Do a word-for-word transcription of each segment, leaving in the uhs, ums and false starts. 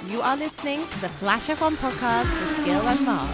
You are listening to the Flash F one podcast with Gil and Mark.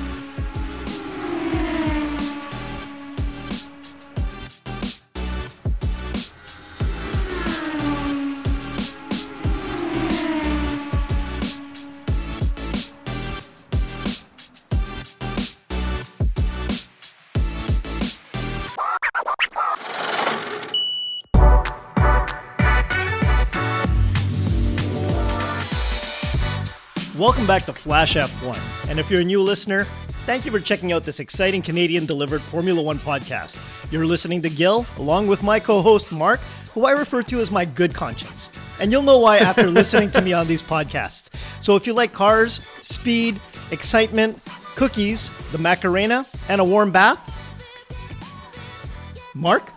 Welcome back to Flash F one, and if you're a new listener, thank you for checking out this exciting Canadian-delivered Formula One podcast. You're listening to Gil, along with my co-host Mark, who I refer to as my good conscience. And you'll know why after listening to me on these podcasts. So if you like cars, speed, excitement, cookies, the Macarena, and a warm bath, Mark?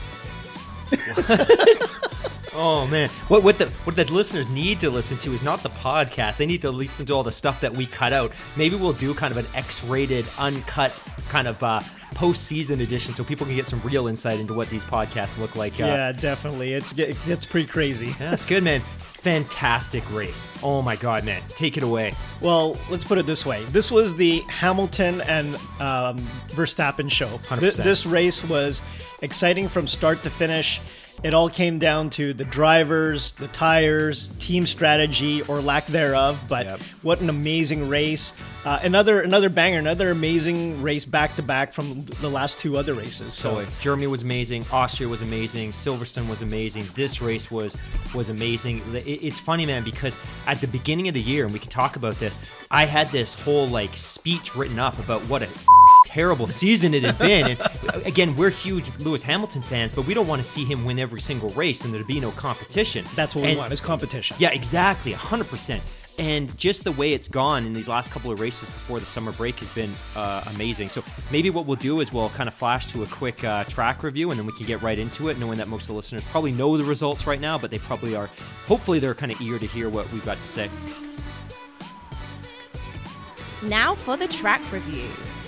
Oh man, what what the what the listeners need to listen to is not the podcast. They need to listen to all the stuff that we cut out. Maybe we'll do kind of an X-rated, uncut kind of uh, post-season edition, so people can get some real insight into what these podcasts look like. Uh, yeah, definitely. It's it's pretty crazy. Yeah, that's good, man. Fantastic race. Oh my God, man. Take it away. Well, let's put it this way. This was the Hamilton and um, Verstappen show. one hundred Th- percent. this race was exciting from start to finish. It all came down to the drivers, the tires, team strategy, or lack thereof. But Yep. what an amazing race. Uh, another another banger, another amazing race back-to-back from the last two other races. So, So Germany was amazing, Austria was amazing, Silverstone was amazing. This race was was amazing. It- It's funny, man, because at the beginning of the year, and we can talk about this, I had this whole like speech written up about what a terrible season it had been. And again, we're huge Lewis Hamilton fans, but we don't want to see him win every single race and there to be no competition. that's what we And- want, is competition. Yeah, exactly, one hundred percent. And just the way it's gone in these last couple of races before the summer break has been uh, amazing. So maybe what we'll do is we'll kind of flash to a quick uh, track review, and then we can get right into it, knowing that most of the listeners probably know the results right now, but they probably are, hopefully they're kind of eager to hear what we've got to say. Now for the track review.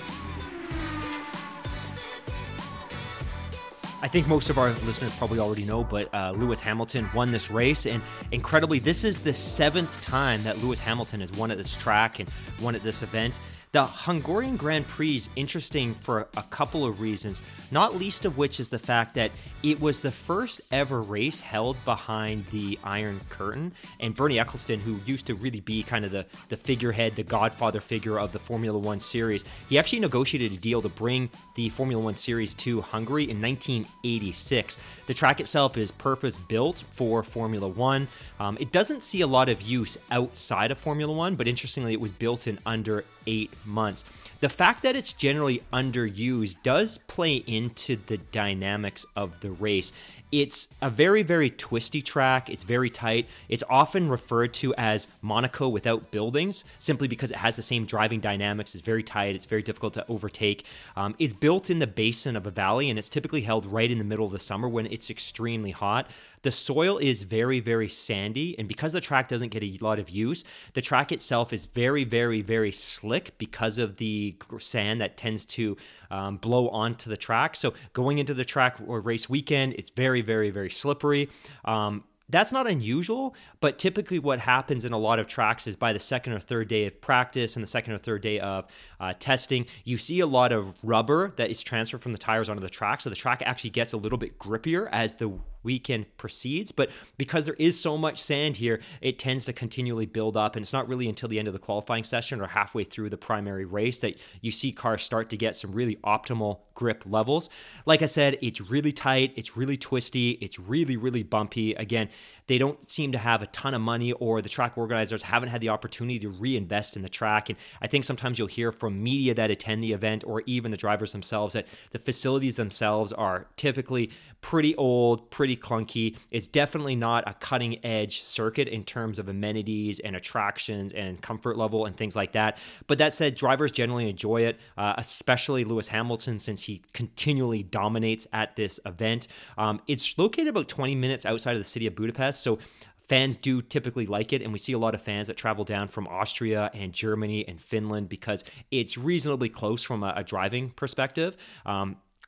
I think most of our listeners probably already know, but uh, Lewis Hamilton won this race, and incredibly, this is the seventh time that Lewis Hamilton has won at this track and won at this event. The Hungarian Grand Prix is interesting for a couple of reasons, not least of which is the fact that it was the first ever race held behind the Iron Curtain, and Bernie Ecclestone, who used to really be kind of the, the figurehead, the godfather figure of the Formula One series, he actually negotiated a deal to bring the Formula One series to Hungary in nineteen eighty-six. The track itself is purpose-built for Formula One. Um, it doesn't see a lot of use outside of Formula One, but interestingly, it was built in under eight months. The fact that it's generally underused does play into the dynamics of the race. It's a very, very twisty track. It's very tight. It's often referred to as Monaco without buildings, simply because it has the same driving dynamics. It's very tight. It's very difficult to overtake. Um, it's built in the basin of a valley, and it's typically held right in the middle of the summer when it's extremely hot. The soil is very, very sandy, and because the track doesn't get a lot of use, the track itself is very, very, very slick because of the sand that tends to um, blow onto the track. So going into the track or race weekend, it's very, very, very slippery. Um, That's not unusual, but typically what happens in a lot of tracks is by the second or third day of practice and the second or third day of uh, testing, you see a lot of rubber that is transferred from the tires onto the track. So the track actually gets a little bit grippier as the weekend proceeds, but because there is so much sand here, it tends to continually build up, and it's not really until the end of the qualifying session or halfway through the primary race that you see cars start to get some really optimal grip levels. Like I said, it's really tight, it's really twisty, it's really, really bumpy. Again, they don't seem to have a ton of money, or the track organizers haven't had the opportunity to reinvest in the track. And I think sometimes you'll hear from media that attend the event, or even the drivers themselves, that the facilities themselves are typically pretty old, pretty clunky. It's definitely not a cutting edge circuit in terms of amenities and attractions and comfort level and things like that. But that said, drivers generally enjoy it, uh, especially Lewis Hamilton, since he continually dominates at this event. Um, it's located about twenty minutes outside of the city of Budapest, so fans do typically like it, and we see a lot of fans that travel down from Austria and Germany and Finland because it's reasonably close from a, a driving perspective. Um,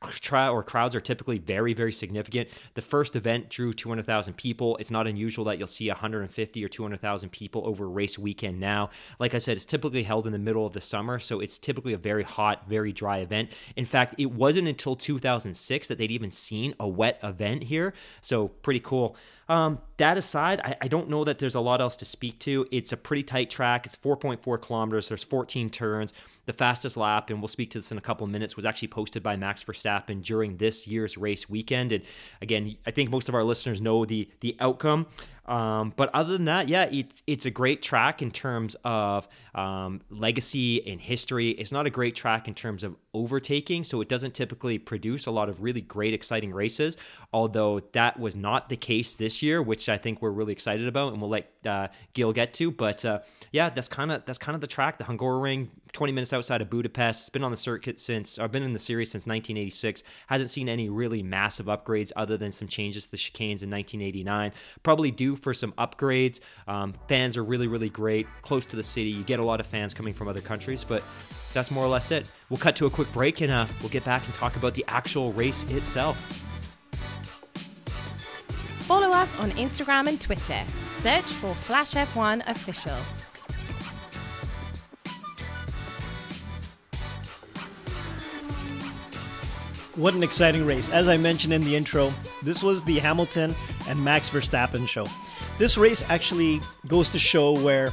Trial or crowds are typically very, very significant. The first event drew two hundred thousand people. It's not unusual that you'll see one hundred fifty or two hundred thousand people over race weekend now. Like I said, it's typically held in the middle of the summer, so it's typically a very hot, very dry event. In fact, it wasn't until two thousand six that they'd even seen a wet event here, so pretty cool. Um, that aside, I, I don't know that there's a lot else to speak to. It's a pretty tight track. It's four point four kilometers. There's fourteen turns. The fastest lap, and we'll speak to this in a couple of minutes, was actually posted by Max Verstappen during this year's race weekend. And again, I think most of our listeners know the the outcome. Um, but other than that, yeah, it's it's a great track in terms of um, legacy and history. It's not a great track in terms of overtaking, so it doesn't typically produce a lot of really great, exciting races, although that was not the case this year, which I think we're really excited about, and we'll let uh, Gil get to. But uh, yeah, that's kind of that's kind of the track, the Hungaroring, twenty minutes outside of Budapest. It's been on the circuit since, or been in the series since nineteen eighty-six. Hasn't seen any really massive upgrades other than some changes to the chicanes in nineteen eighty-nine. Probably due for some upgrades. Um, fans are really, really great. Close to the city. You get a lot of fans coming from other countries, but that's more or less it. We'll cut to a quick break, and uh, we'll get back and talk about the actual race itself. Follow us on Instagram and Twitter. Search for Flash F one Official. What an exciting race. As I mentioned in the intro, this was the Hamilton and Max Verstappen show. This race actually goes to show where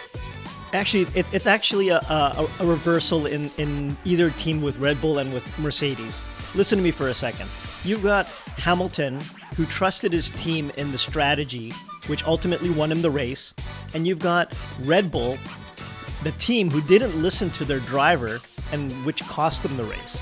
actually it's it's actually a, a, a reversal in, in either team with Red Bull and with Mercedes. Listen to me for a second. You've got Hamilton, who trusted his team in the strategy, which ultimately won him the race, and you've got Red Bull, the team who didn't listen to their driver and which cost them the race.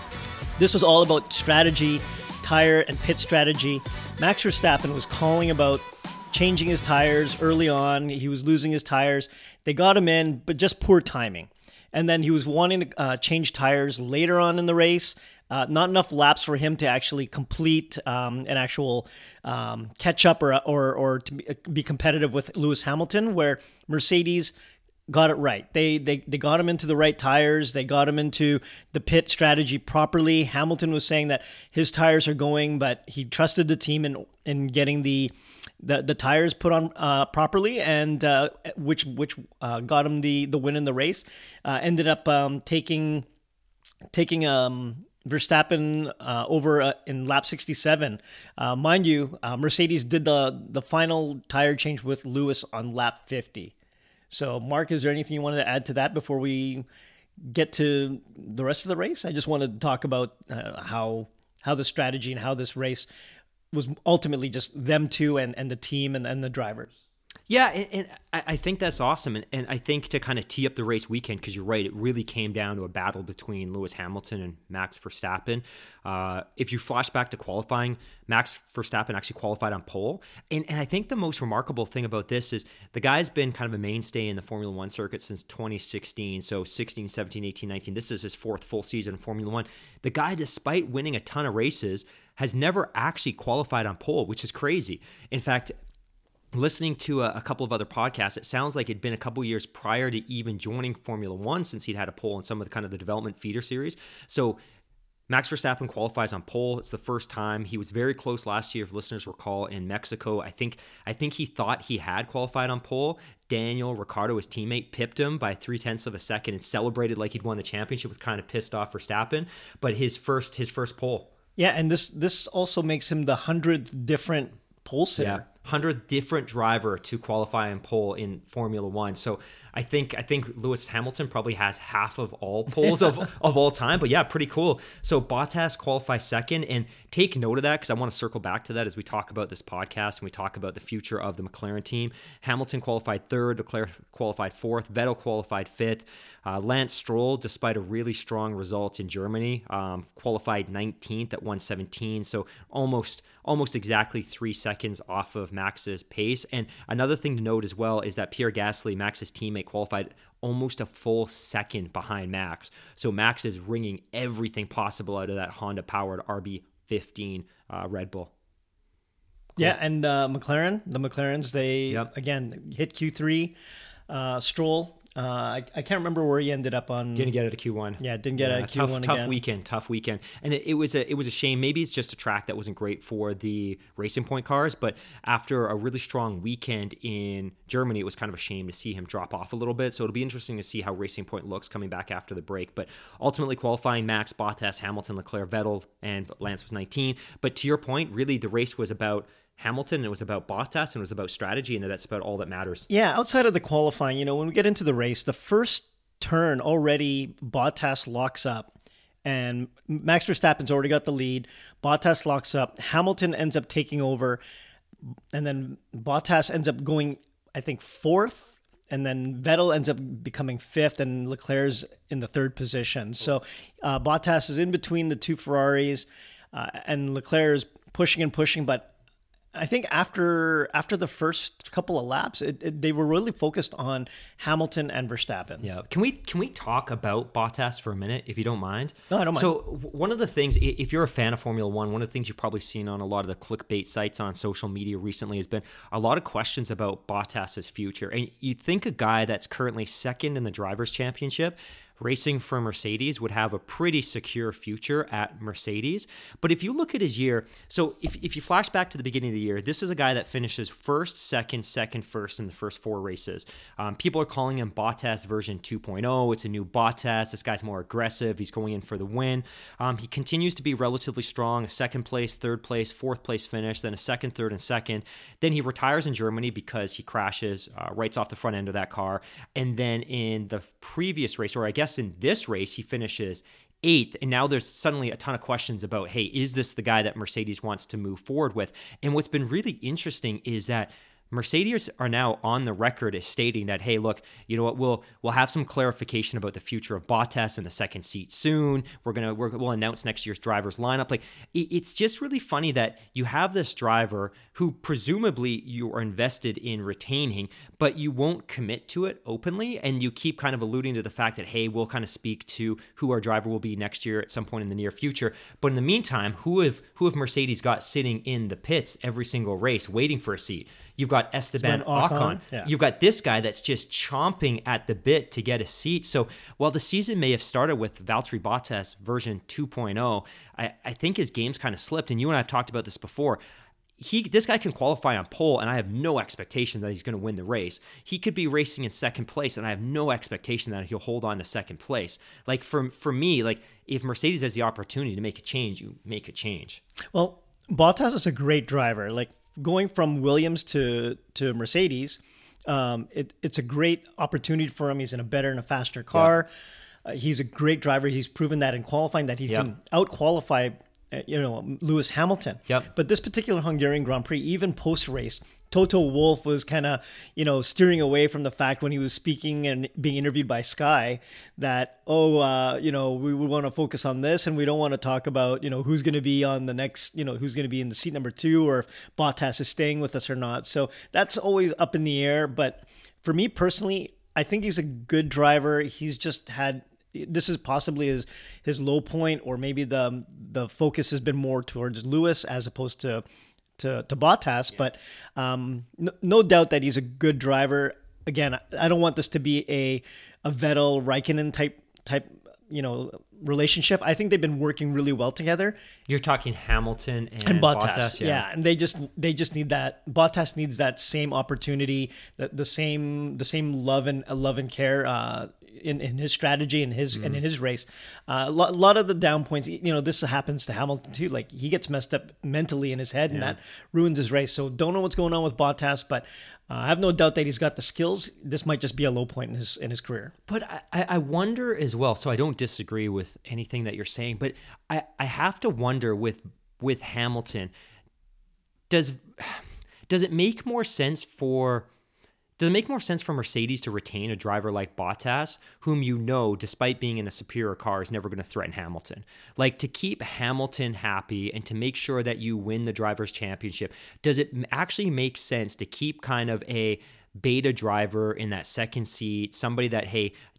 This was all about strategy, tire and pit strategy. Max Verstappen was calling about changing his tires early on. He was losing his tires. They got him in, but just poor timing. And then he was wanting to uh, change tires later on in the race. Uh, not enough laps for him to actually complete um, an actual um, catch-up or, or, or to be, be competitive with Lewis Hamilton, where Mercedes got it right. They, they they got him into the right tires. They got him into the pit strategy properly. Hamilton was saying that his tires are going, but he trusted the team in in getting the the, the tires put on uh, properly, and uh, which which uh, got him the, the win in the race. Uh, ended up um, taking taking um, Verstappen uh, over uh, in lap sixty-seven. Uh, mind you, uh, Mercedes did the the final tire change with Lewis on lap fifty. So, Mark, is there anything you wanted to add to that before we get to the rest of the race? I just wanted to talk about uh, how how the strategy and how this race was ultimately just them two and, and the team and, and the drivers. Yeah, and, and I think that's awesome. And, and I think to kind of tee up the race weekend, because you're right, it really came down to a battle between Lewis Hamilton and Max Verstappen. Uh, if you flash back to qualifying, Max Verstappen actually qualified on pole. And, and I think the most remarkable thing about this is the guy's been kind of a mainstay in the Formula One circuit since twenty sixteen. So sixteen, seventeen, eighteen, nineteen. This is his fourth full season in Formula One. The guy, despite winning a ton of races, has never actually qualified on pole, which is crazy. In fact, listening to a, a couple of other podcasts, it sounds like it'd been a couple years prior to even joining Formula One since he'd had a pole in some of the kind of the development feeder series. So Max Verstappen qualifies on pole. It's the first time. He was very close last year, if listeners recall, in Mexico. I think I think he thought he had qualified on pole. Daniel Ricciardo, his teammate, pipped him by three-tenths of a second and celebrated like he'd won the championship, with kind of pissed off Verstappen. But his first his first pole. Yeah, and this this also makes him the hundredth different pole sitter. Yeah. hundredth different driver to qualify on pole in Formula One. So I think I think Lewis Hamilton probably has half of all poles of, of all time. But yeah, pretty cool. So Bottas qualifies second, and take note of that because I want to circle back to that as we talk about this podcast and we talk about the future of the McLaren team. Hamilton qualified third, Leclerc qualified fourth, Vettel qualified fifth. Uh, Lance Stroll, despite a really strong result in Germany, um, qualified nineteenth at one seventeen. So almost almost exactly three seconds off of Max's pace. And another thing to note as well is that Pierre Gasly, Max's teammate, qualified almost a full second behind Max. So Max is wringing everything possible out of that Honda-powered R B fifteen uh, Red Bull. Cool. Yeah, and uh, McLaren, the McLarens, they, yep. again, hit Q three. Uh, Stroll Uh, I, I can't remember where he ended up on. Didn't get it at Q one. Yeah, didn't get yeah, it at Q tough, one tough again. weekend, tough weekend, and it, it was a it was a shame. Maybe it's just a track that wasn't great for the Racing Point cars, but after a really strong weekend in Germany, it was kind of a shame to see him drop off a little bit. So it'll be interesting to see how Racing Point looks coming back after the break. But ultimately, qualifying Max, Bottas, Hamilton, Leclerc, Vettel, and Lance was nineteen. But to your point, really, the race was about Hamilton, and it was about Bottas, and it was about strategy, and that's about all that matters. Yeah, outside of the qualifying, you know, when we get into the race, the first turn already Bottas locks up, and Max Verstappen's already got the lead. Bottas locks up. Hamilton ends up taking over, and then Bottas ends up going, I think, fourth, and then Vettel ends up becoming fifth, and Leclerc's in the third position. So uh, Bottas is in between the two Ferraris, uh, and Leclerc is pushing and pushing, but I think after after the first couple of laps, it, it, they were really focused on Hamilton and Verstappen. Yeah. Can we can we talk about Bottas for a minute, if you don't mind? No, I don't mind. So one of the things, if you're a fan of Formula One, one of the things you've probably seen on a lot of the clickbait sites on social media recently has been a lot of questions about Bottas's future. And you think a guy that's currently second in the Drivers' Championship, racing for Mercedes, would have a pretty secure future at Mercedes. But if you look at his year, so if, if you flash back to the beginning of the year, this is a guy that finishes first, second, second, first in the first four races. Um, people are calling him Bottas version two point oh. It's a new Bottas. This guy's more aggressive. He's going in for the win. Um, he continues to be relatively strong, a second place, third place, fourth place finish, then a second, third, and second. Then he retires in Germany because he crashes, uh, right off the front end of that car. And then in the previous race, or I guess in this race, he finishes eighth, and now there's suddenly a ton of questions about, hey, is this the guy that Mercedes wants to move forward with? And what's been really interesting is that Mercedes are now on the record as stating that, hey, look, you know what, we'll we'll have some clarification about the future of Bottas in the second seat soon. We're gonna we're, we'll announce next year's drivers lineup. Like, it, it's just really funny that you have this driver who presumably you are invested in retaining, but you won't commit to it openly, and you keep kind of alluding to the fact that, hey, we'll kind of speak to who our driver will be next year at some point in the near future. But in the meantime, who have who have Mercedes got sitting in the pits every single race waiting for a seat? You've got Esteban Ocon. Ocon. Yeah. You've got this guy that's just chomping at the bit to get a seat. So while the season may have started with Valtteri Bottas version two point oh, I, I think his game's kind of slipped. And you and I have talked about this before. He, this guy can qualify on pole, and I have no expectation that he's going to win the race. He could be racing in second place, and I have no expectation that he'll hold on to second place. Like, for for me, like, if Mercedes has the opportunity to make a change, you make a change. Well, Bottas is a great driver. Like, going from Williams to to Mercedes, um, it, it's a great opportunity for him. He's in a better and a faster car. Yeah. Uh, he's a great driver. He's proven that in qualifying that he yep. can out-qualify, uh, you know, Lewis Hamilton. Yep. But this particular Hungarian Grand Prix, even post-race, Toto Wolff was kind of, you know, steering away from the fact when he was speaking and being interviewed by Sky that, oh, uh, you know, we would want to focus on this and we don't want to talk about, you know, who's going to be on the next, you know, who's going to be in the seat number two, or if Bottas is staying with us or not. So that's always up in the air. But for me personally, I think he's a good driver. He's just had, this is possibly his his low point, or maybe the the focus has been more towards Lewis as opposed to to, to Bottas, yeah. but um, no, no doubt that he's a good driver. Again, I don't want this to be a a Vettel Raikkonen type type you know relationship. I think they've been working really well together. You're talking Hamilton and, and Bottas, Bottas yeah. yeah, and they just they just need that. Bottas needs that same opportunity, the, the same the same love and love and care. Uh, In, in his strategy and his mm-hmm. and in his race, uh, a lot, lot of the down points. You know, this happens to Hamilton too. Like, he gets messed up mentally in his head, yeah. and that ruins his race. So don't know what's going on with Bottas, but uh, I have no doubt that he's got the skills. This might just be a low point in his in his career. But I, I wonder as well. So I don't disagree with anything that you're saying, but I, I have to wonder with with Hamilton. Does does it make more sense for? Does it make more sense for Mercedes to retain a driver like Bottas, whom you know, despite being in a superior car, is never going to threaten Hamilton? Like, to keep Hamilton happy and to make sure that you win the Drivers' Championship, does it actually make sense to keep kind of a beta driver in that second seat, somebody that, hey,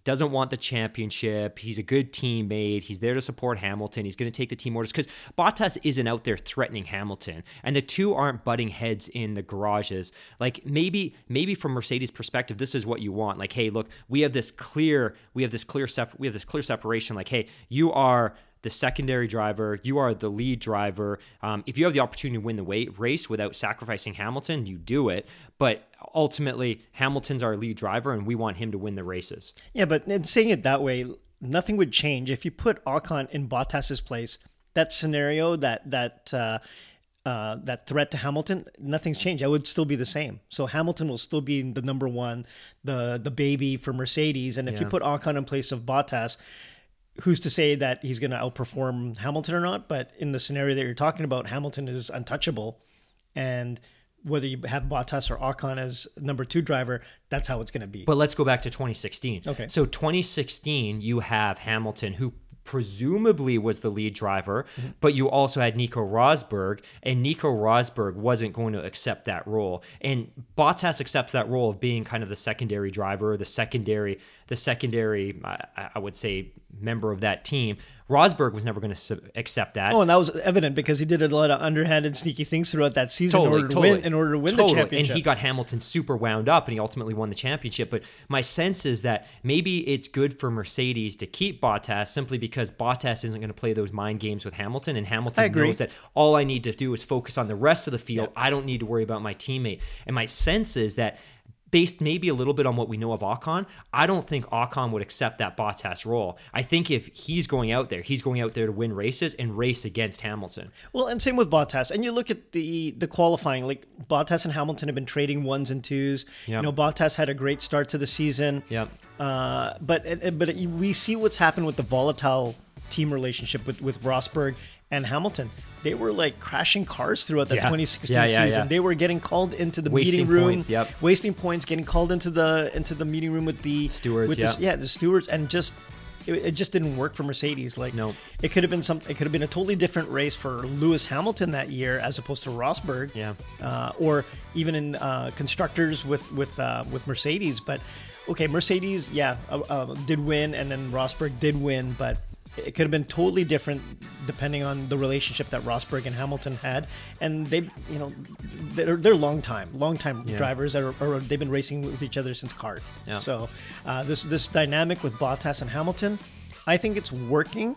doesn't want the championship. He's a good teammate. He's there to support Hamilton. He's going to take the team orders because Bottas isn't out there threatening Hamilton, and the two aren't butting heads in the garages. Like maybe, maybe from Mercedes' perspective, this is what you want. Like, hey, look, we have this clear, we have this clear sep- we have this clear separation. Like, hey, you are the secondary driver, you are the lead driver. Um, if you have the opportunity to win the weight race without sacrificing Hamilton, you do it. But ultimately, Hamilton's our lead driver, and we want him to win the races. Yeah, but in saying it that way, nothing would change if you put Ocon in Bottas's place. That scenario, that that uh, uh, that threat to Hamilton, nothing's changed. It would still be the same. So Hamilton will still be the number one, the the baby for Mercedes. And if yeah. you put Ocon in place of Bottas, who's to say that he's going to outperform Hamilton or not? But in the scenario that you're talking about, Hamilton is untouchable. And whether you have Bottas or Ocon as number two driver, that's how it's going to be. But let's go back to twenty sixteen. Okay. So twenty sixteen, you have Hamilton, who presumably was the lead driver, mm-hmm. but you also had Nico Rosberg, and Nico Rosberg wasn't going to accept that role. And Bottas accepts that role of being kind of the secondary driver, the secondary, the secondary, I, I would say, member of that team. Rosberg was never going to su- accept that. Oh, and that was evident because he did a lot of underhanded, sneaky things throughout that season totally, in order to totally, win. In order to win totally. the championship, and he got Hamilton super wound up, and he ultimately won the championship. But my sense is that maybe it's good for Mercedes to keep Bottas simply because Bottas isn't going to play those mind games with Hamilton, and Hamilton knows that all I need to do is focus on the rest of the field. Yeah. I don't need to worry about my teammate. And my sense is that, based maybe a little bit on what we know of Ocon, I don't think Ocon would accept that Bottas role. I think if he's going out there, he's going out there to win races and race against Hamilton. Well, and same with Bottas. And you look at the the qualifying, like Bottas and Hamilton have been trading ones and twos. Yep. You know, Bottas had a great start to the season. Yep. Uh, but but we see what's happened with the volatile team relationship with, with Rosberg and Hamilton. They were like crashing cars throughout the yeah. twenty sixteen yeah, yeah, season. Yeah. They were getting called into the wasting meeting room, points, yep. wasting points, getting called into the into the meeting room with the stewards. With yeah. the, yeah, the stewards, and just it, it just didn't work for Mercedes. Like, no, it could have been some. It could have been a totally different race for Lewis Hamilton that year as opposed to Rosberg. Yeah, uh, or even in uh, constructors with with uh, with Mercedes. But okay, Mercedes, yeah, uh, uh, did win, and then Rosberg did win, but it could have been totally different depending on the relationship that Rosberg and Hamilton had. And they, you know, they're, they're long time, long time yeah. drivers that are, or they've been racing with each other since kart. Yeah. So uh, this, this dynamic with Bottas and Hamilton, I think it's working.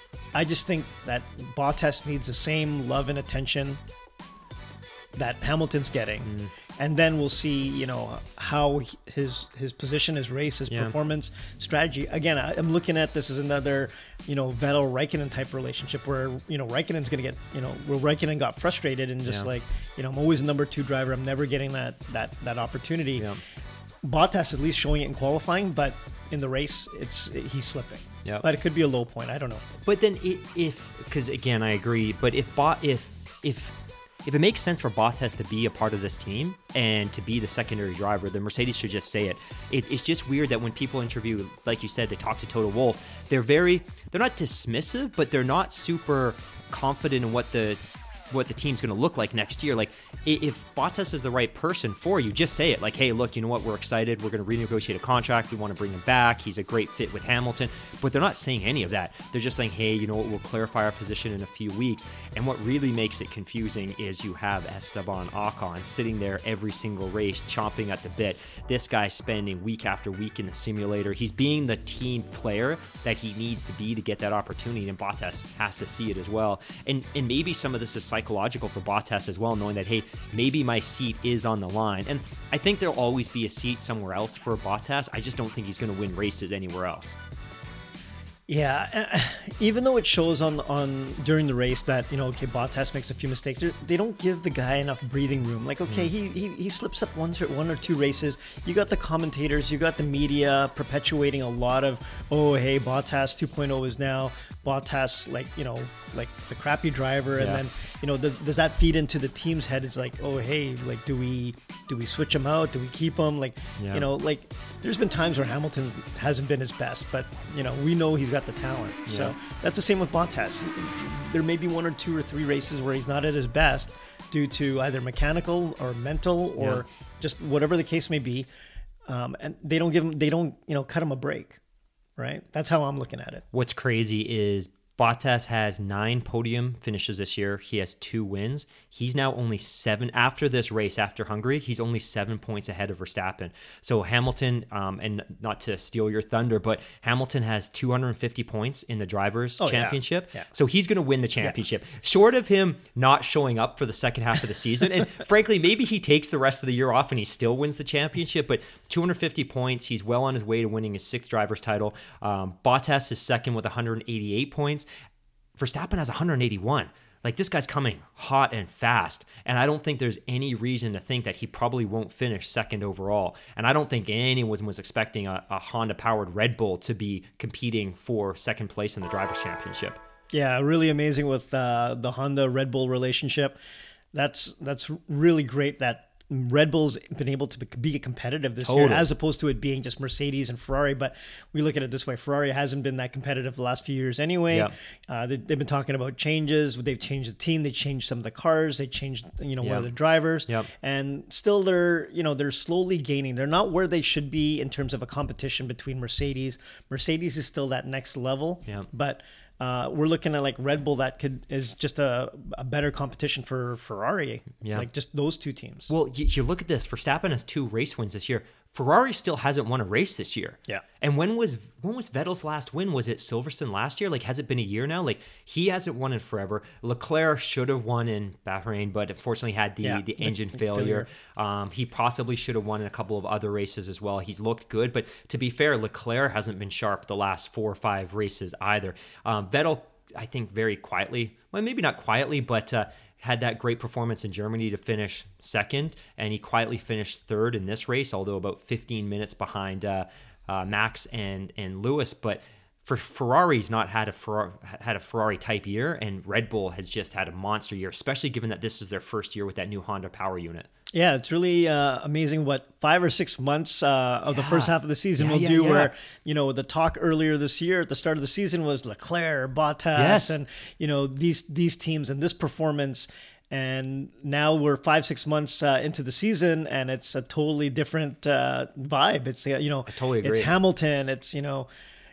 I just think that Bottas needs the same love and attention that Hamilton's getting. Mm. And then we'll see, you know, how his his position, his race, his yeah. performance strategy. Again, I'm looking at this as another, you know, Vettel Raikkonen type relationship where, you know, Raikkonen's going to get, you know, where Raikkonen got frustrated and just yeah. like, you know, I'm always a number two driver. I'm never getting that that that opportunity. Yeah. Bottas at least showing it in qualifying, but in the race, it's he's slipping. Yeah. But it could be a low point. I don't know. But then it, if, because again, I agree. But if Bot if if. If it makes sense for Bottas to be a part of this team and to be the secondary driver, then Mercedes should just say it. it. It's just weird that when people interview, like you said, they talk to Toto Wolff, they're very, they're not dismissive, but they're not super confident in what the what the team's going to look like next year. Like, if Bottas is the right person for you, just say it. Like, hey, look, you know what? We're excited. We're going to renegotiate a contract. We want to bring him back. He's a great fit with Hamilton. But they're not saying any of that. They're just saying, hey, you know what? We'll clarify our position in a few weeks. And what really makes it confusing is you have Esteban Ocon sitting there every single race, chomping at the bit. This guy's spending week after week in the simulator. He's being the team player that he needs to be to get that opportunity, and Bottas has to see it as well. And and maybe some of this is psychological for Bottas as well, knowing that, hey, maybe my seat is on the line. And I think there'll always be a seat somewhere else for Bottas. I just don't think he's going to win races anywhere else. Yeah, even though it shows on on during the race that, you know, okay, Bottas makes a few mistakes, they don't give the guy enough breathing room. Like, okay, mm. he, he he slips up one, one or two races. You got the commentators, you got the media perpetuating a lot of, oh, hey, Bottas two point oh is now Bottas, like, you know, like the crappy driver. And yeah. then, you know, does, does that feed into the team's head? It's like, oh, hey, like, do we do we switch him out? Do we keep him? Like, yeah. you know, like, there's been times where Hamilton hasn't been his best, but, you know, we know he's got the talent. Yeah. So that's the same with Bottas. There may be one or two or three races where he's not at his best due to either mechanical or mental or yeah. just whatever the case may be. Um, and they don't give him, they don't, you know, cut him a break. right? That's how I'm looking at it. What's crazy is Bottas has nine podium finishes this year. He has two wins. He's now only seven after this race, after Hungary. He's only seven points ahead of Verstappen. So Hamilton, um, and not to steal your thunder, but Hamilton has two hundred fifty points in the Drivers' oh, Championship. Yeah. Yeah. So he's going to win the championship. Yeah. Short of him not showing up for the second half of the season, and frankly, maybe he takes the rest of the year off and he still wins the championship. But two hundred fifty points, he's well on his way to winning his sixth driver's title. Um, Bottas is second with one hundred eighty-eight points. Verstappen has one hundred eighty-one. Like, this guy's coming hot and fast, and I don't think there's any reason to think that he probably won't finish second overall. And I don't think anyone was expecting a, a Honda-powered Red Bull to be competing for second place in the Drivers' Championship. Yeah, really amazing with uh, the Honda-Red Bull relationship. That's that's really great that Red Bull's been able to be competitive this Totally. year, as opposed to it being just Mercedes and Ferrari. But we look at it this way: Ferrari hasn't been that competitive the last few years anyway. Yep. Uh, they, they've been talking about changes. They've changed the team. They changed some of the cars. They changed, you know, Yep. one of the drivers. Yep. And still, they're you know they're slowly gaining. They're not where they should be in terms of a competition between Mercedes. Mercedes is still that next level. Yep. But Uh, we're looking at like Red Bull that could is just a, a better competition for Ferrari. Yeah. Like just those two teams. Well, you, you look at this. Verstappen has two race wins this year. Ferrari still hasn't won a race this year. Yeah. And when was when was Vettel's last win? Was it Silverstone last year? Like, has it been a year now? Like, he hasn't won in forever. Leclerc should have won in Bahrain, but unfortunately had the, Yeah, the the engine failure. failure. Um, he possibly should have won in a couple of other races as well. He's looked good, but to be fair, Leclerc hasn't been sharp the last four or five races either. Um, Vettel, I think, very quietly, well, maybe not quietly, but uh, had that great performance in Germany to finish second, and he quietly finished third in this race, although about fifteen minutes behind uh, uh, Max and and Lewis. But for Ferrari's not had a Ferrari, had a Ferrari type year, and Red Bull has just had a monster year, especially given that this is their first year with that new Honda power unit. Yeah, it's really uh, amazing what five or six months uh, of Yeah. the first half of the season Yeah, will yeah, do. yeah. Where you know the talk earlier this year at the start of the season was Leclerc, Bottas, Yes. and you know these these teams and this performance. And now we're five six months uh, into the season, and it's a totally different uh, vibe. It's uh, you know I totally agree. it's Hamilton. It's you know.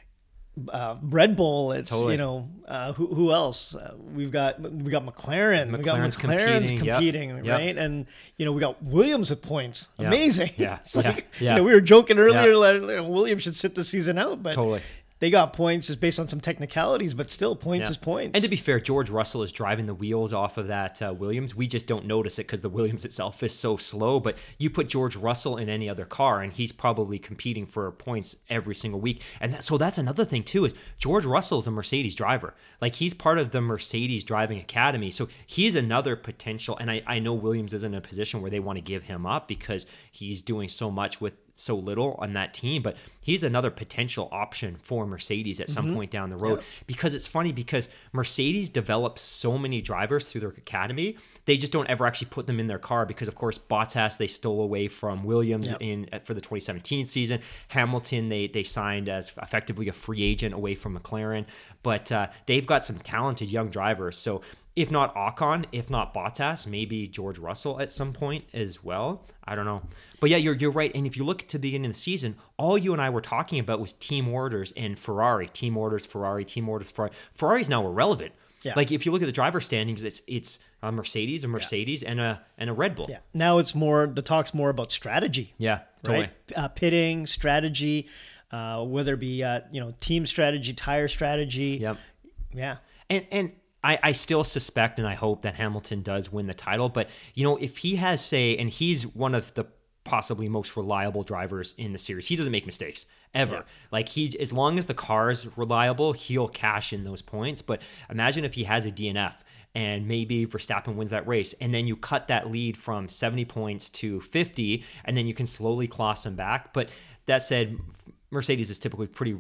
Uh, Red Bull, it's Totally. you know uh, who who else? Uh, we've got we got McLaren, we got McLaren's McLaren's competing, yep. competing, Yep. right? And you know we got Williams at points, Yeah. amazing. Yeah. It's like, Yeah. Yeah. You know, we were joking earlier Yeah. that you know, Williams should sit the season out, but Totally. they got points just based on some technicalities, but still points Yeah. is points. And to be fair, George Russell is driving the wheels off of that uh, Williams. We just don't notice it because the Williams itself is so slow. But you put George Russell in any other car, and he's probably competing for points every single week. And that, so that's another thing too, is George Russell is a Mercedes driver. Like, he's part of the Mercedes driving academy. So he's another potential. And I, I know Williams is in a position where they want to give him up because he's doing so much with so little on that team, but he's another potential option for Mercedes at some mm-hmm. point down the road. Yeah. Because it's funny, because Mercedes develops so many drivers through their academy, they just don't ever actually put them in their car because, of course, Bottas they stole away from Williams yep. in for the twenty seventeen season. Hamilton they they signed as effectively a free agent away from McLaren, but uh, they've got some talented young drivers. So if not Ocon, if not Bottas, maybe George Russell at some point as well. I don't know. But yeah, you're you're right. And if you look at the beginning of the season, all you and I were talking about was team orders and Ferrari. Team orders, Ferrari, team orders, Ferrari. Ferrari's now irrelevant. Yeah. Like, if you look at the driver standings, it's it's a Mercedes, a Mercedes, yeah. and a and a Red Bull. Yeah. Now it's more, the talk's more about strategy. Yeah, totally. Right? Uh, pitting, strategy, uh, whether it be, uh, you know, team strategy, tire strategy. Yep. Yeah. And, and, I, I still suspect and I hope that Hamilton does win the title. But, you know, if he has, say, and he's one of the possibly most reliable drivers in the series, he doesn't make mistakes ever. Yeah. Like, he, as long as the car is reliable, he'll cash in those points. But imagine if he has a D N F and maybe Verstappen wins that race, and then you cut that lead from seventy points to fifty, and then you can slowly claw him back. But that said, Mercedes is typically pretty,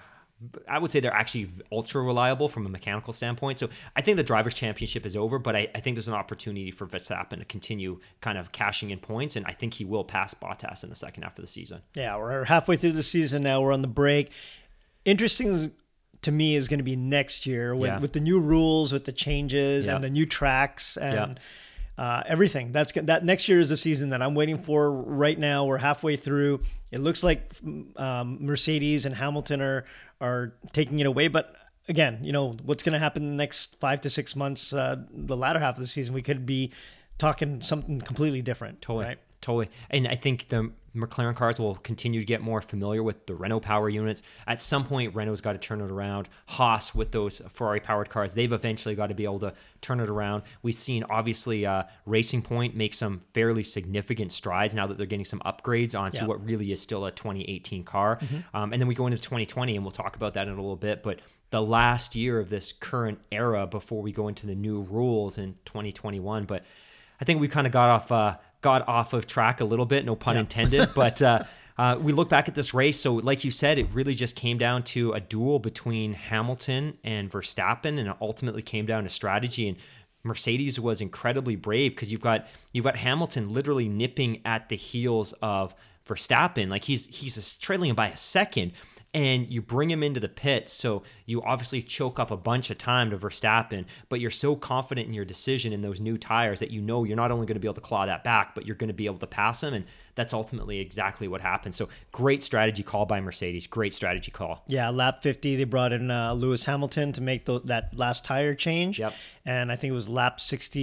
I would say they're actually ultra reliable from a mechanical standpoint. So I think the Drivers' Championship is over, but I, I think there's an opportunity for Verstappen to continue kind of cashing in points, and I think he will pass Bottas in the second half of the season. Yeah, we're halfway through the season now. We're on the break. Interesting to me is going to be next year with, yeah. with the new rules, with the changes, yeah. and the new tracks. And yeah. uh, everything. That's that next year is the season that I'm waiting for. Right now, we're halfway through. It looks like um, Mercedes and Hamilton are are taking it away, but again, you know, what's going to happen in the next five to six months, uh, the latter half of the season, we could be talking something completely different. Totally. Right? Totally. And I think the McLaren cars will continue to get more familiar with the Renault power units. At some point, Renault's got to turn it around. Haas with those Ferrari-powered cars, they've eventually got to be able to turn it around. We've seen, obviously, uh, Racing Point make some fairly significant strides now that they're getting some upgrades onto yeah. what really is still a twenty eighteen car. Mm-hmm. Um, and then we go into twenty twenty, and we'll talk about that in a little bit. But the last year of this current era before we go into the new rules in twenty twenty-one. But I think we kind of got off... Uh, got off of track a little bit, no pun yeah. intended, but uh, uh, we look back at this race. So like you said, it really just came down to a duel between Hamilton and Verstappen, and it ultimately came down to strategy. And Mercedes was incredibly brave because you've got you've got Hamilton literally nipping at the heels of Verstappen. Like he's he's trailing him by a second. And you bring him into the pit, so you obviously choke up a bunch of time to Verstappen, but you're so confident in your decision in those new tires that you know you're not only going to be able to claw that back, but you're going to be able to pass him, and that's ultimately exactly what happened. So great strategy call by Mercedes, great strategy call. Yeah, lap fifty, they brought in uh, Lewis Hamilton to make the, that last tire change. Yep. And I think it was lap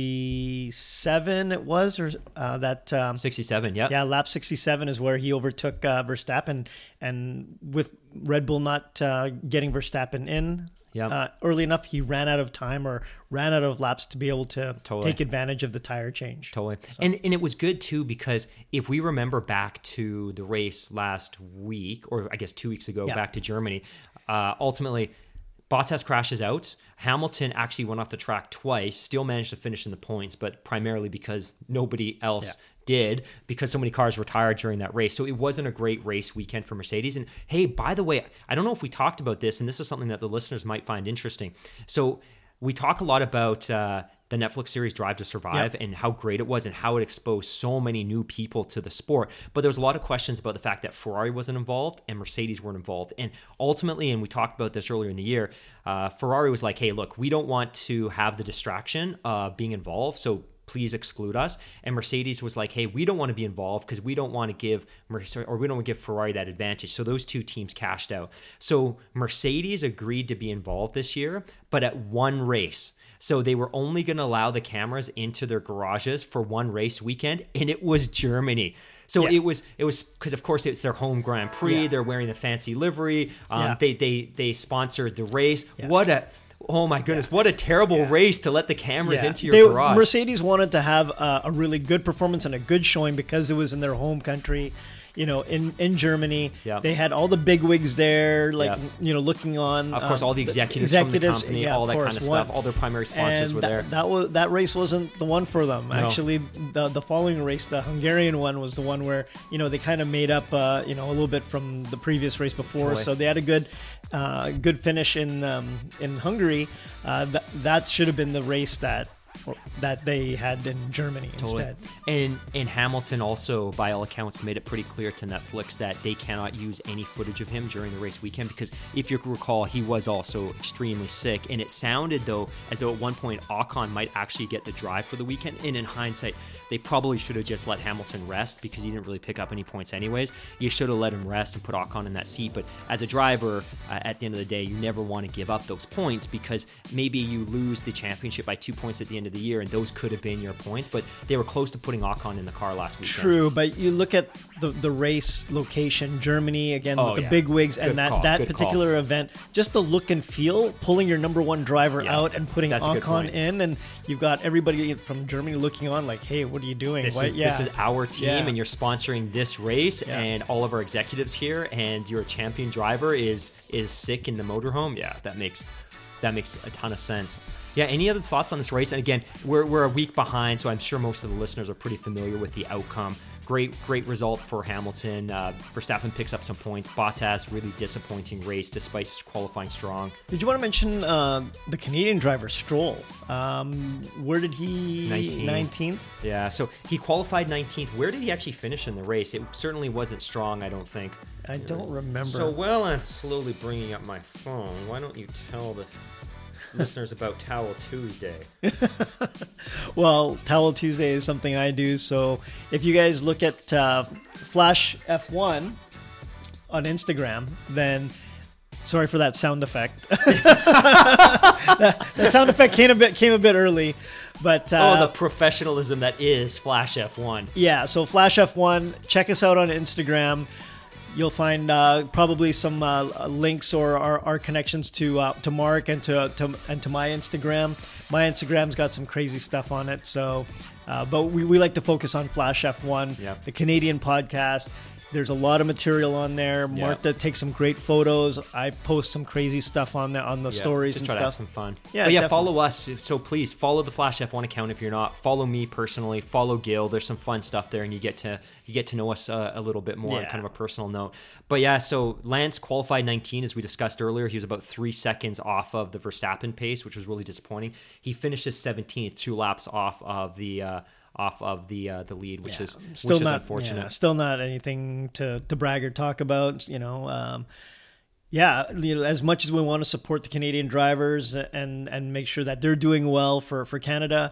sixty-seven it was, or uh, that... Um, sixty-seven, yeah. Yeah, lap sixty-seven is where he overtook uh, Verstappen, and with Red Bull not uh, getting Verstappen in yep. uh, early enough, he ran out of time or ran out of laps to be able to totally. take advantage of the tire change. Totally. So. And and it was good too, because if we remember back to the race last week, or I guess two weeks ago, yeah. back to Germany, uh, ultimately Bottas crashes out. Hamilton actually went off the track twice, still managed to finish in the points, but primarily because nobody else yeah. did, because so many cars retired during that race. So it wasn't a great race weekend for Mercedes. And hey, by the way, I don't know if we talked about this, and this is something that the listeners might find interesting. So we talk a lot about uh, the Netflix series Drive to Survive yep. and how great it was and how it exposed so many new people to the sport. But there was a lot of questions about the fact that Ferrari wasn't involved and Mercedes weren't involved. And ultimately, and we talked about this earlier in the year, uh, Ferrari was like, hey, look, we don't want to have the distraction of being involved, so please exclude us. And Mercedes was like, hey, we don't want to be involved because we don't want to give Mercedes, or we don't want to give Ferrari that advantage. So those two teams cashed out. So Mercedes agreed to be involved this year, but at one race. So they were only going to allow the cameras into their garages for one race weekend, and it was Germany. So yeah. it was it was because of course it's their home Grand Prix. Yeah. They're wearing the fancy livery. Um, yeah. They they they sponsored the race. Yeah. What a Oh my goodness, yeah. what a terrible yeah. race to let the cameras yeah. into your they, garage. Mercedes wanted to have uh, a really good performance and a good showing because it was in their home country, you know, in, in Germany. Yeah. They had all the bigwigs there, like, yeah. you know, looking on. Of course, um, all the executives, the executives from the company, yeah, all that course, kind of one, stuff. All their primary sponsors and were that, there. That was that race wasn't the one for them. No. Actually, the the following race, the Hungarian one, was the one where, you know, they kind of made up, uh, you know, a little bit from the previous race before. Totally. So they had a good, uh, good finish in um, in Hungary. Uh, th- that should have been the race that that they had in Germany totally. instead. And and Hamilton also, by all accounts, made it pretty clear to Netflix that they cannot use any footage of him during the race weekend because if you recall, he was also extremely sick. And it sounded, though, as though at one point Ocon might actually get the drive for the weekend. And in hindsight, they probably should have just let Hamilton rest because he didn't really pick up any points anyways. You should have let him rest and put Ocon in that seat. But as a driver, uh, at the end of the day, you never want to give up those points because maybe you lose the championship by two points at the end of the year, and those could have been your points, but they were close to putting Ocon in the car last weekend. True, but you look at the the race location, Germany, again, oh, with the yeah. big wigs, good and that, call, that particular call. event, just the look and feel, pulling your number one driver yeah, out and putting Ocon in, and you've got everybody from Germany looking on like, hey, what are you doing? This, Why, is, yeah. this is our team, yeah. and you're sponsoring this race, yeah. and all of our executives here, and your champion driver is is sick in the motorhome. Yeah, that makes that makes a ton of sense. Yeah, any other thoughts on this race? And again, we're we're a week behind, so I'm sure most of the listeners are pretty familiar with the outcome. Great, great result for Hamilton. Uh, Verstappen picks up some points. Bottas, really disappointing race despite qualifying strong. Did you want to mention uh, the Canadian driver, Stroll? Um, where did he... nineteenth. nineteenth? Yeah, so he qualified nineteenth. Where did he actually finish in the race? It certainly wasn't strong, I don't think. I don't remember. So while I'm slowly bringing up my phone, why don't you tell the listeners about Towel Tuesday? Well, Towel Tuesday is something I do. So if you guys look at uh, Flash F one on Instagram, then sorry for that sound effect. that, that sound effect came a bit came a bit early, but uh, oh, the professionalism that is Flash F one. Yeah, so Flash F one. Check us out on Instagram. You'll find uh, probably some uh, links or our, our connections to uh, to Mark and to, to and to my Instagram. My Instagram's got some crazy stuff on it. So, uh, but we, we like to focus on Flash F one, yep. the Canadian podcast. There's a lot of material on there. Yep. Mark that takes some great photos. I post some crazy stuff on the on the yeah, stories just and try stuff. To have some fun. Yeah, but yeah, definitely. follow us. So please follow the Flash F one account if you're not. Follow me personally. Follow Gil. There's some fun stuff there, and you get to you get to know us uh, a little bit more yeah. on kind of a personal note. But yeah, so Lance qualified nineteen, as we discussed earlier. He was about three seconds off of the Verstappen pace, which was really disappointing. He finishes seventeenth, two laps off of the. Uh, off of the uh, the lead, which yeah. is still which not is unfortunate. Yeah, still not anything to, to brag or talk about. You know, um, yeah. You know, as much as we want to support the Canadian drivers and and make sure that they're doing well for for Canada,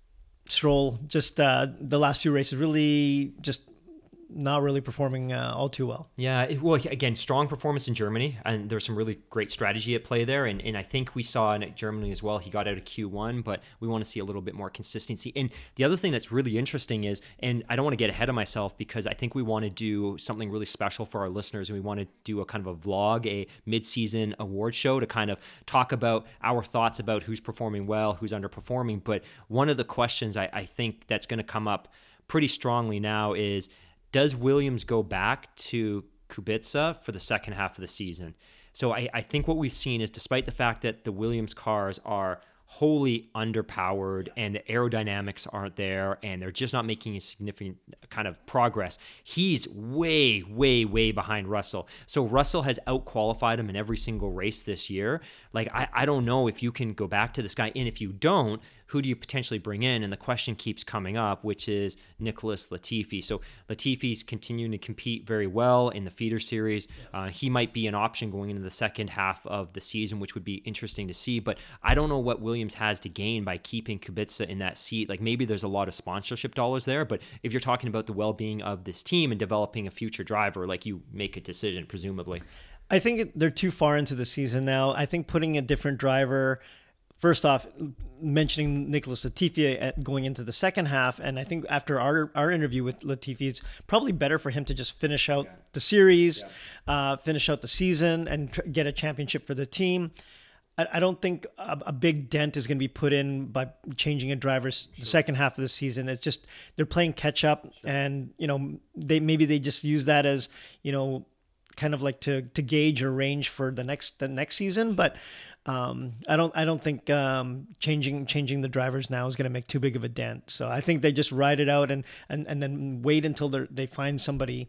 Stroll just uh, the last few races really just not really performing uh, all too well. Yeah, it, well, again, strong performance in Germany, and there's some really great strategy at play there. And, and I think we saw in Germany as well, he got out of Q one, but we want to see a little bit more consistency. And the other thing that's really interesting is, and I don't want to get ahead of myself because I think we want to do something really special for our listeners, and we want to do a kind of a vlog, a mid-season award show to kind of talk about our thoughts about who's performing well, who's underperforming. But one of the questions I, I think that's going to come up pretty strongly now is, does Williams go back to Kubica for the second half of the season? So I, I think what we've seen is, despite the fact that the Williams cars are wholly underpowered and the aerodynamics aren't there and they're just not making a significant kind of progress, he's way, way, way behind Russell. So Russell has out-qualified him in every single race this year. Like, I, I don't know if you can go back to this guy, and if you don't, who do you potentially bring in? And the question keeps coming up, which is Nicholas Latifi. So Latifi's continuing to compete very well in the feeder series. Yes. Uh, he might be an option going into the second half of the season, which would be interesting to see. But I don't know what Williams has to gain by keeping Kubica in that seat. Like, maybe there's a lot of sponsorship dollars there, but if you're talking about the well-being of this team and developing a future driver, like, you make a decision, presumably. I think they're too far into the season now. I think putting a different driver... First off, mentioning Nicholas Latifi going into the second half, and I think after our, our interview with Latifi, it's probably better for him to just finish out yeah. the series, yeah. uh, finish out the season, and tr- get a championship for the team. I, I don't think a, a big dent is going to be put in by changing a driver sure. the second half of the season. It's just they're playing catch up, sure. and you know they maybe they just use that as you know kind of like to to gauge a range for the next the next season, but. Um, I don't. I don't think um, changing changing the drivers now is going to make too big of a dent. So I think they just ride it out and and, and then wait until they they find somebody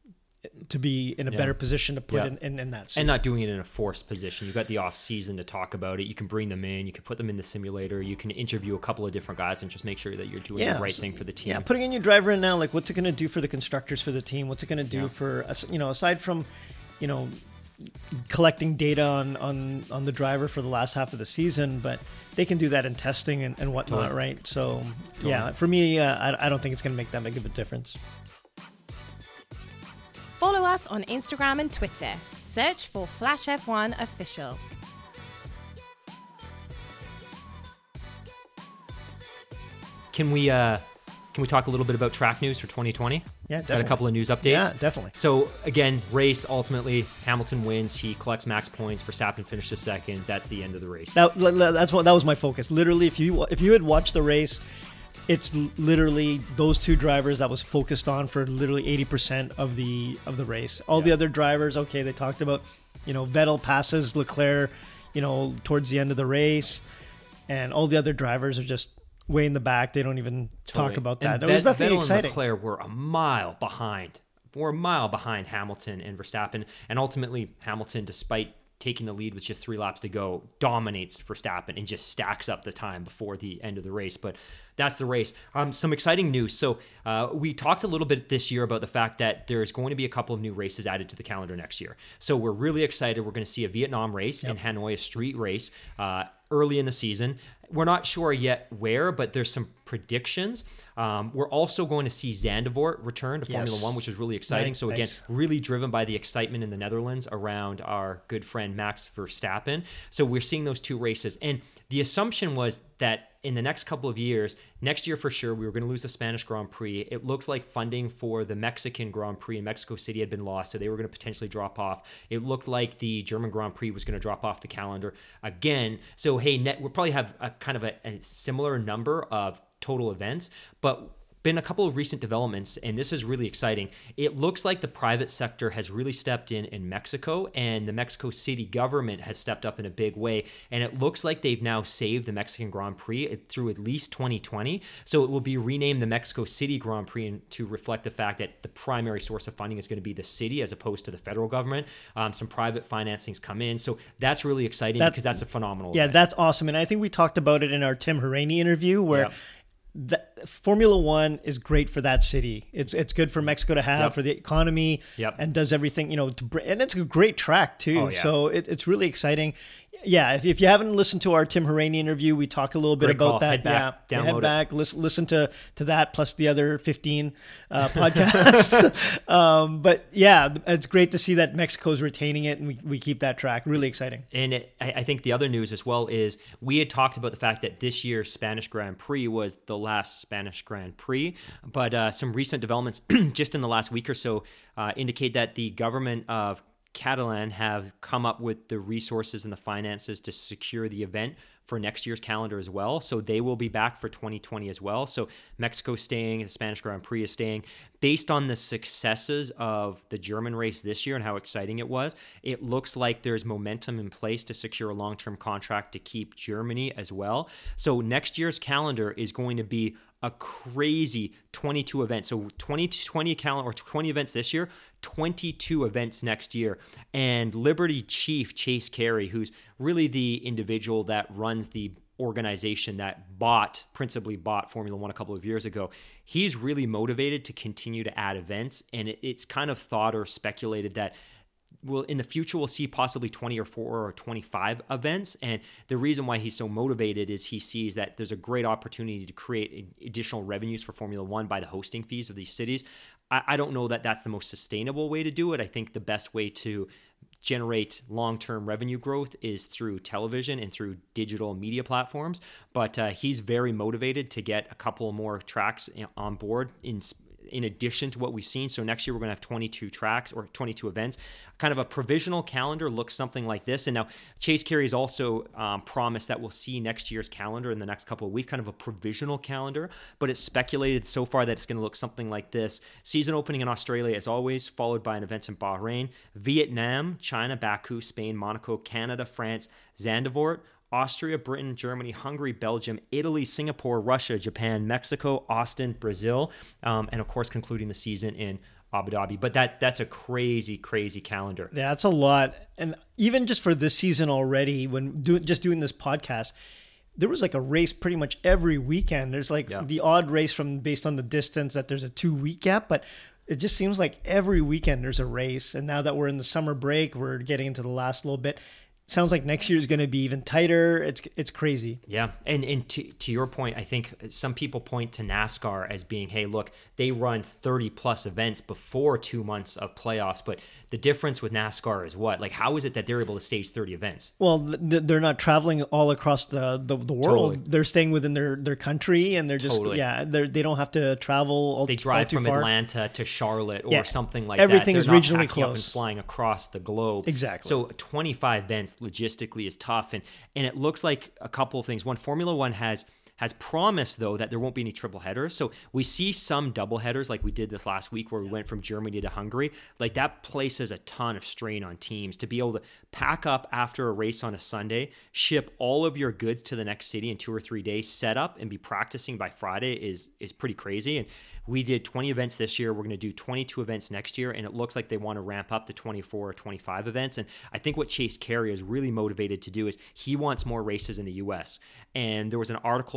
to be in a yeah. better position to put yeah. in, in in that seat. And not doing it in a forced position. You've got the off season to talk about it. You can bring them in. You can put them in the simulator. You can interview a couple of different guys and just make sure that you're doing yeah. the right thing for the team. Yeah, putting a new driver in now, like what's it going to do for the constructors for the team? What's it going to do yeah. for us? You know, aside from, you know. collecting data on, on, on the driver for the last half of the season, but they can do that in testing and, and whatnot, totally. right? So, totally. yeah, for me, uh, I, I don't think it's going to make that big of a difference. Follow us on Instagram and Twitter. Search for Flash F one Official. Can we... Uh... Can we talk a little bit about track news for twenty twenty? Yeah, definitely. Got a couple of news updates. Yeah, definitely. So, again, race, ultimately, Hamilton wins. He collects max points. Verstappen finishes second. That's the end of the race. That, that's what that was my focus. Literally, if you if you had watched the race, it's literally those two drivers that was focused on for literally eighty percent of the of the race. All yeah. the other drivers, okay, they talked about, you know, Vettel passes Leclerc, you know, towards the end of the race, and all the other drivers are just way in the back. They don't even totally. talk about that. And There was nothing Vettel exciting. And Leclerc were a mile behind. We're a mile behind Hamilton and Verstappen. And ultimately, Hamilton, despite taking the lead with just three laps to go, dominates Verstappen and just stacks up the time before the end of the race. But that's the race. Um, some exciting news. So uh, we talked a little bit this year about the fact that there's going to be a couple of new races added to the calendar next year. So we're really excited. We're going to see a Vietnam race yep. in Hanoi, a street race. Uh, early in the season. We're not sure yet where, but there's some predictions. Um, we're also going to see Zandvoort return to Formula Yes. One, which is really exciting. Nice, so again, nice. really driven by the excitement in the Netherlands around our good friend Max Verstappen. So we're seeing those two races. And the assumption was that in the next couple of years, next year for sure, we were going to lose the Spanish Grand Prix. It looks like funding for the Mexican Grand Prix in Mexico City had been lost, so they were going to potentially drop off. It looked like the German Grand Prix was going to drop off the calendar again. So, hey, net, we'll probably have a kind of a, a similar number of total events, but been a couple of recent developments, and this is really exciting. It looks like the private sector has really stepped in in Mexico, and the Mexico City government has stepped up in a big way, and it looks like they've now saved the Mexican Grand Prix through at least twenty twenty, so it will be renamed the Mexico City Grand Prix to reflect the fact that the primary source of funding is going to be the city as opposed to the federal government. Um, some private financings come in, so that's really exciting That- because that's a phenomenal Yeah, event. that's awesome. And I think we talked about it in our Tim Hauraney interview where Yep. the, Formula One is great for that city. It's it's good for Mexico to have Yep. for the economy, Yep. and does everything, you know, to br- and it's a great track too. Oh, yeah. So it, it's really exciting. Yeah, if, if you haven't listened to our Tim Hauraney interview, we talk a little bit Great about call. that. Head back, yeah, download head it. back, listen, listen to to that plus the other fifteen uh, podcasts. um, but yeah, it's great to see that Mexico's retaining it, and we, we keep that track. Really exciting. And it, I I think the other news as well is we had talked about the fact that this year's Spanish Grand Prix was the last Spanish Grand Prix, but uh, some recent developments just in the last week or so uh, indicate that the government of Catalan have come up with the resources and the finances to secure the event for next year's calendar as well. So they will be back for twenty twenty as well. So Mexico's staying, the Spanish Grand Prix is staying. Based on the successes of the German race this year and how exciting it was, it looks like there's momentum in place to secure a long-term contract to keep Germany as well. So next year's calendar is going to be a crazy twenty-two events. So twenty, twenty calendar or twenty events this year, twenty-two events next year. And Liberty Chief Chase Carey, who's really the individual that runs the organization that bought, principally bought Formula One a couple of years ago, he's really motivated to continue to add events. And it, it's kind of thought or speculated that well, in the future, we'll see possibly twenty or four or twenty-five events. And the reason why he's so motivated is he sees that there's a great opportunity to create additional revenues for Formula One by the hosting fees of these cities. I, I don't know that that's the most sustainable way to do it. I think the best way to generate long-term revenue growth is through television and through digital media platforms. But uh, he's very motivated to get a couple more tracks on board in in addition to what we've seen. So next year we're going to have twenty-two tracks or twenty-two events. Kind of a provisional calendar looks something like this. And now Chase Carey has also um, promised that we'll see next year's calendar in the next couple of weeks, kind of a provisional calendar, but it's speculated so far that it's going to look something like this. Season opening in Australia as always, followed by an event in Bahrain, Vietnam, China, Baku, Spain, Monaco, Canada, France, Zandvoort, Austria, Britain, Germany, Hungary, Belgium, Italy, Singapore, Russia, Japan, Mexico, Austin, Brazil, um, and of course concluding the season in Abu Dhabi. But that that's a crazy, crazy calendar. Yeah, that's a lot. And even just for this season already, when do, just doing this podcast, there was like a race pretty much every weekend. There's like Yeah. the odd race from based on the distance that there's a two week gap, but it just seems like every weekend there's a race. And now that we're in the summer break, we're getting into the last little bit. Sounds like next year is going to be even tighter. It's it's crazy. Yeah, and and to to your point, I think some people point to NASCAR as being, hey, look, they run thirty plus events before two months of playoffs, but the difference with NASCAR is what? Like, how is it that they're able to stage thirty events? Well, th- they're not traveling all across the, the, the world. Totally. They're staying within their, their country, and they're just Totally. yeah. They they don't have to travel. All, They all drive too from far. Atlanta to Charlotte or Yeah, something like everything that. is They're not regionally packing up and close. flying across the globe. Exactly. So twenty-five events logistically is tough, and and it looks like a couple of things. One, Formula One has has promised, though, that there won't be any triple headers. So we see some double headers like we did this last week where we went from Germany to Hungary. Like that places a ton of strain on teams to be able to pack up after a race on a Sunday, ship all of your goods to the next city in two or three days, set up and be practicing by Friday is is pretty crazy. And we did twenty events this year. We're going to do twenty-two events next year. And it looks like they want to ramp up to twenty-four or twenty-five events. And I think what Chase Carey is really motivated to do is he wants more races in the U S. And there was an article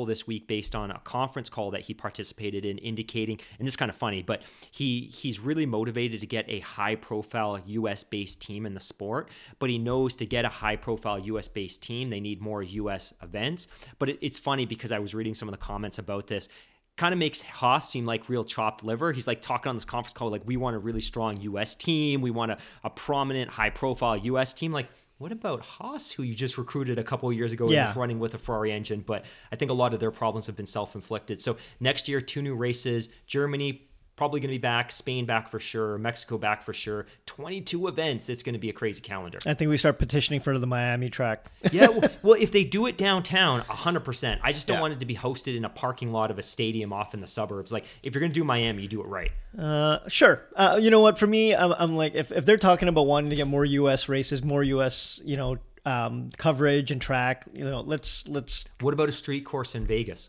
this week based on a conference call that he participated in, indicating, and this is kind of funny, but he he's really motivated to get a high-profile U S-based team in the sport, but he knows to get a high-profile U S-based team, they need more U S events. But it, it's funny because I was reading some of the comments about this. Kind of makes Haas seem like real chopped liver. He's like talking on this conference call, like, we want a really strong U S team. We want a, a prominent, high-profile U S team. Like, what about Haas, who you just recruited a couple of years ago yeah. and is running with a Ferrari engine? But I think a lot of their problems have been self-inflicted. So next year, two new races. Germany probably going to be back. Spain back for sure. Mexico back for sure. twenty-two events. It's going to be a crazy calendar. I think we start petitioning for the Miami track. yeah. Well, well, if they do it downtown, one hundred percent. I just don't yeah. want it to be hosted in a parking lot of a stadium off in the suburbs. Like, if you're going to do Miami, you do it right. Uh, sure. Uh, you know what? For me, I'm, I'm like, if, if they're talking about wanting to get more U S races, more U S, you know, um, coverage and track, you know, let's, let's. What about a street course in Vegas?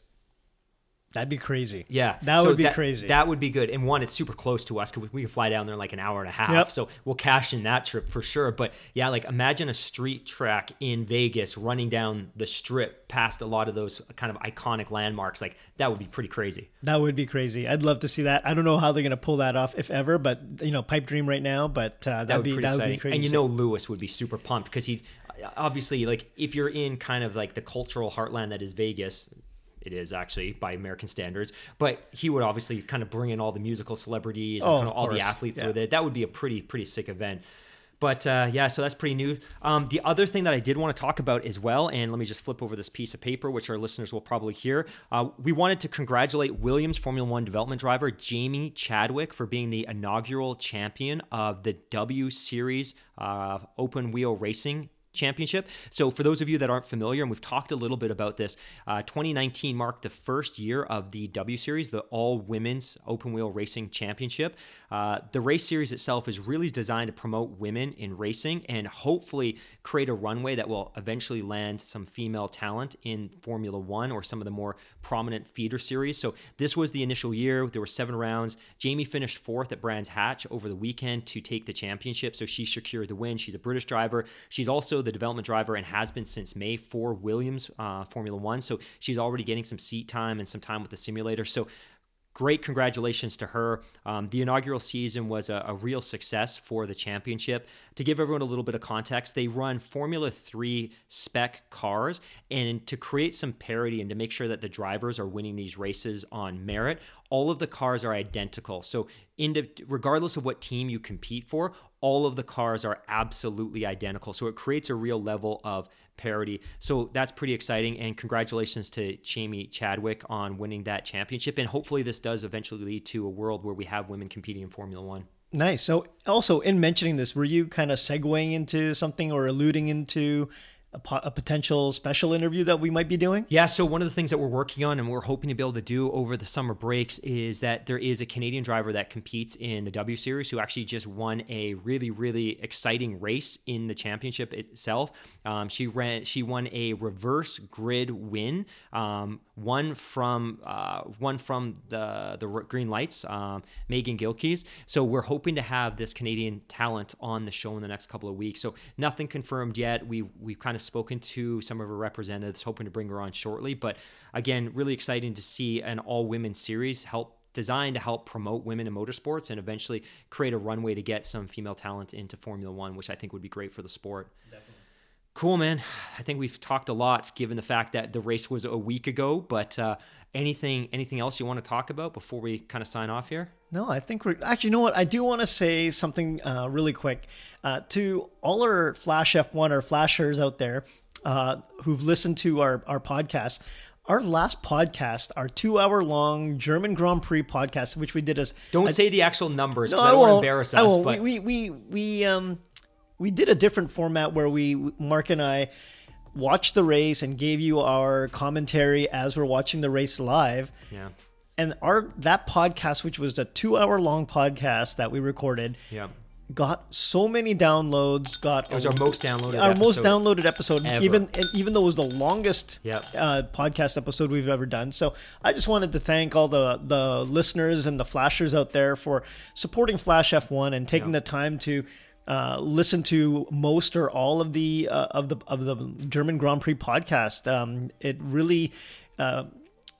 That'd be crazy. Yeah. That so would be that, crazy. That would be good. And one, it's super close to us because we can fly down there in like an hour and a half. Yep. So we'll cash in that trip for sure. But yeah, like imagine a street track in Vegas running down the strip past a lot of those kind of iconic landmarks. Like that would be pretty crazy. That would be crazy. I'd love to see that. I don't know how they're going to pull that off, if ever, but you know, pipe dream right now, but uh, that'd that would be, be that would exciting. be crazy. And you know, Lewis would be super pumped because he obviously, like, if you're in kind of like the cultural heartland that is Vegas, it is actually by American standards, but he would obviously kind of bring in all the musical celebrities and Oh, kind of of all the course. athletes Yeah. with it. That would be a pretty, pretty sick event. But uh, yeah, so that's pretty new. Um, the other thing that I did want to talk about as well, and let me just flip over this piece of paper, which our listeners will probably hear. Uh, we wanted to congratulate Williams Formula One development driver Jamie Chadwick for being the inaugural champion of the W Series uh, open wheel racing championship. So for those of you that aren't familiar, and we've talked a little bit about this, uh, twenty nineteen marked the first year of the W Series, the all-women's open wheel racing championship. Uh, the race series itself is really designed to promote women in racing and hopefully create a runway that will eventually land some female talent in Formula One or some of the more prominent feeder series. So this was the initial year. There were seven rounds. Jamie finished fourth at Brands Hatch over the weekend to take the championship. So she secured the win. She's a British driver. She's also the development driver and has been since May for Williams uh, Formula One. So she's already getting some seat time and some time with the simulator. So great congratulations to her. Um, the inaugural season was a, a real success for the championship. To give everyone a little bit of context, they run Formula three spec cars, and to create some parity and to make sure that the drivers are winning these races on merit, all of the cars are identical. So in, regardless of what team you compete for, all of the cars are absolutely identical. So it creates a real level of parity. So that's pretty exciting. And congratulations to Jamie Chadwick on winning that championship. And hopefully this does eventually lead to a world where we have women competing in Formula One. Nice. So also in mentioning this, were you kind of segueing into something or alluding into a, po- a potential special interview that we might be doing? Yeah, so one of the things that we're working on and we're hoping to be able to do over the summer breaks is that there is a Canadian driver that competes in the W Series who actually just won a really, really exciting race in the championship itself. Um, she ran, she won a reverse grid win, um, one from uh, one from the the green lights, um, Megan Gilkeys. So we're hoping to have this Canadian talent on the show in the next couple of weeks. So nothing confirmed yet. We we've kind of spoken to some of her representatives, hoping to bring her on shortly. But again, really exciting to see an all-women series help designed to help promote women in motorsports and eventually create a runway to get some female talent into Formula One, which I think would be great for the sport. Definitely. Cool, man. I think we've talked a lot given the fact that the race was a week ago, but uh, anything anything else you want to talk about before we kind of sign off here? No, I think we're actually, you know what? I do want to say something uh, really quick uh, to all our Flash F one or Flashers out there uh, who've listened to our, our podcast. Our last podcast, our two-hour-long German Grand Prix podcast, which we did as don't I, say the actual numbers because no, I don't I want to won't. embarrass I us. won't. But we we we we um we did a different format where we Mark and I watched the race and gave you our commentary as we're watching the race live. Yeah. And our that podcast, which was a two-hour-long podcast that we recorded, yeah. got so many downloads. Got it was our most downloaded our episode most downloaded episode, ever. even even though it was the longest Yep. uh, podcast episode we've ever done. So I just wanted to thank all the the listeners and the flashers out there for supporting Flash F one and taking Yep. the time to uh, listen to most or all of the uh, of the of the German Grand Prix podcast. Um, it really. Uh,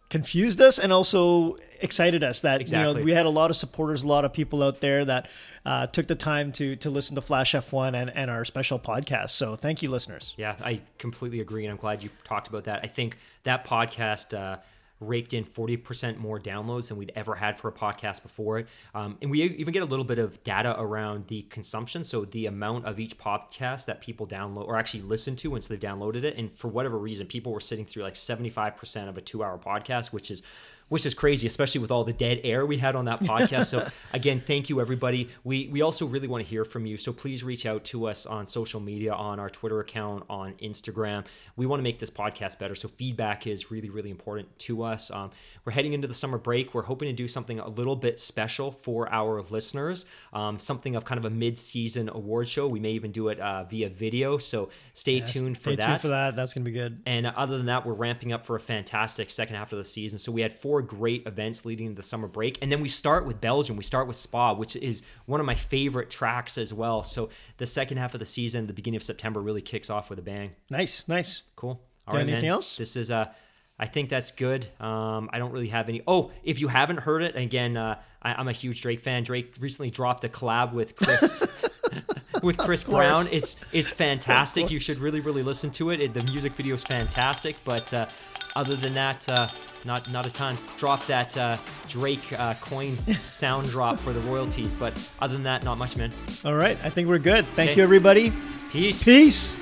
confused us and also excited us that Exactly. you know we had a lot of supporters, a lot of people out there that uh, took the time to to listen to Flash F one and, and our special podcast. So thank you, listeners. Yeah, I completely agree, and I'm glad you talked about that. I think that podcast uh, raked in forty percent more downloads than we'd ever had for a podcast before it. Um, and we even get a little bit of data around the consumption, so the amount of each podcast that people download or actually listen to once they've downloaded it. And for whatever reason, people were sitting through like seventy-five percent of a two-hour podcast, which is which is crazy, especially with all the dead air we had on that podcast. So again, thank you, everybody. We we also really want to hear from you. So please reach out to us on social media, on our Twitter account, on Instagram. We want to make this podcast better. So feedback is really, really important to us. Um, we're heading into the summer break. We're hoping to do something a little bit special for our listeners, um, something of kind of a mid-season award show. We may even do it uh, via video. So stay Yeah, tuned for stay that. tuned for that. That's going to be good. And other than that, we're ramping up for a fantastic second half of the season. So we had four great events leading into the summer break. And then we start with Belgium. We start with Spa, which is one of my favorite tracks as well. So the second half of the season, the beginning of September, really kicks off with a bang. Nice, nice. Cool. All Got right, anything man. else? This is, uh, I think that's good. Um, I don't really have any. Oh, if you haven't heard it, again, uh, I, I'm a huge Drake fan. Drake recently dropped a collab with Chris. with Chris Brown. It's it's fantastic. You should really, really listen to it. it the music video is fantastic. But uh, other than that, uh, not not a ton. Drop that uh, Drake uh, coin sound drop for the royalties. But other than that, not much, man. All right. I think we're good. Thank Okay. you, everybody. Peace. Peace.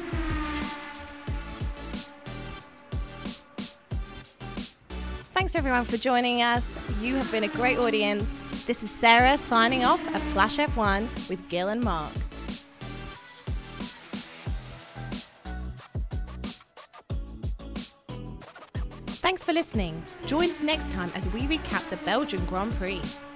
Thanks everyone for joining us. You have been a great audience. This is Sarah signing off at Flash F one with Gil and Mark. Thanks for listening. Join us next time as we recap the Belgian Grand Prix.